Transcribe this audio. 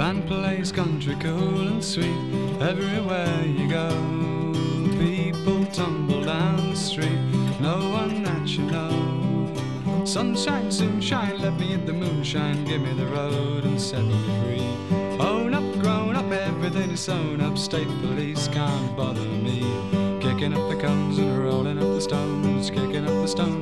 band plays country cool and sweet. Everywhere you go, people tumble down the street. No one that you know. Sunshine, soon shine, let me in the moonshine. Give me the road and set me free. Own up, grown up, everything is sewn up. State police can't bother me. Kicking up the cones and rolling up the stones. Kicking up the stones